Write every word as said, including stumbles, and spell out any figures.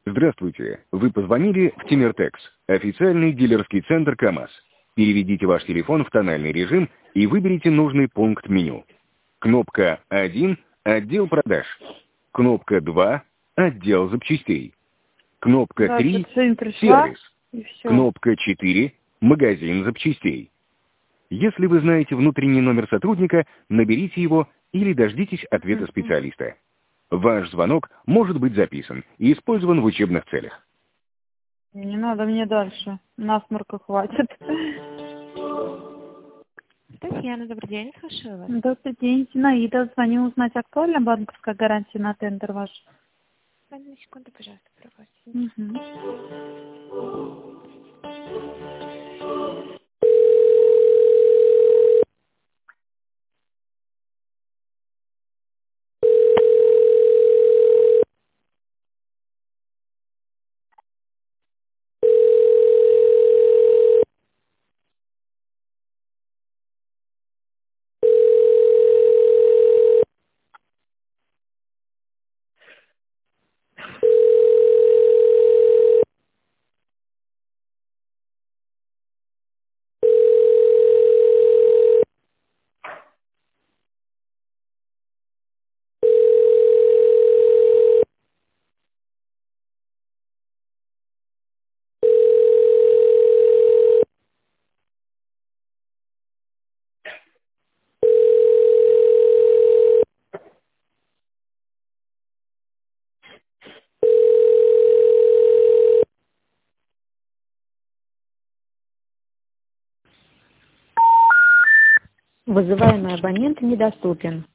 Здравствуйте. Вы позвонили в Тимиртекс, официальный дилерский центр КАМАЗ. Переведите ваш телефон в тональный режим и выберите нужный пункт меню. Кнопка один – отдел продаж. Кнопка два – отдел запчастей. Кнопка три – сервис. Кнопка четыре – магазин запчастей. Если вы знаете внутренний номер сотрудника, наберите его или дождитесь ответа специалиста. Ваш звонок может быть записан и использован в учебных целях. Не надо мне дальше. Насморка хватит. Татьяна, добрый день, слушаю вас. Добрый день, Зинаида. Звоню узнать, актуальна банковская гарантия на тендер ваш? Одну секунду, пожалуйста, пробуйте. Угу. Вызываемый абонент недоступен.